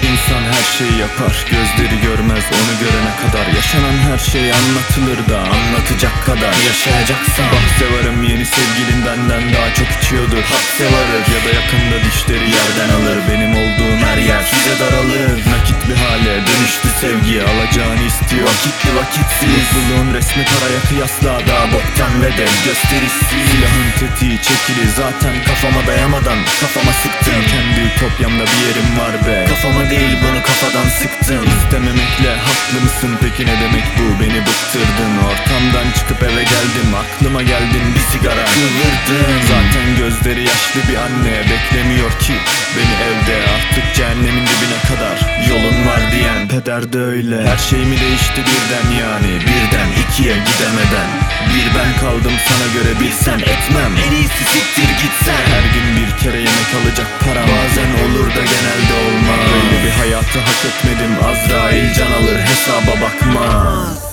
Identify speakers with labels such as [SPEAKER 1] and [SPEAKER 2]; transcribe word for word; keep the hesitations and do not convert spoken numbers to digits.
[SPEAKER 1] İnsan her şeyi yapar, gözleri görmez onu görene kadar. Yaşanan her şey anlatılır da anlatacak kadar. Yaşayacaksan bahse varım, yeni sevgilin benden daha çok içiyordur. Hapse varır ya da yakında dişleri yerden alır. Benim olduğum her yer size daralır. Nakit bir hale dönüştü sevgi, alacağını istiyor vakitli vakitsiz. Mutluluğun resmi paraya kıyasla daha boktan ve dev gösterisi. Silahın tetiği çekili zaten, kafama dayamadan kafama sıktım. Kendi ütopyamda bir yerim var be, kafama değil bunu kafadan sıktım. İstememekle haklı mısın peki, ne demek bu, beni bıktırdın. Ortamdan çıkıp eve geldim, aklıma geldin bir sigara kıvırdın. Zaten gözleri yaşlı bir anne beklemiyor ki beni evde, artık cehennemin dibine kadar yolun var diyen peder de öyle. Her şey mi değişti birden, yani birden ikiye gidemeden. Bir ben kaldım sana göre, bilsen etmem, en iyisi siktir gitsen. Her gün bir kere yemek alacak param bazen olur da genelde olmaz. Böyle bir hayatı hak etmedim, Azrail can alır hesaba bakmaz.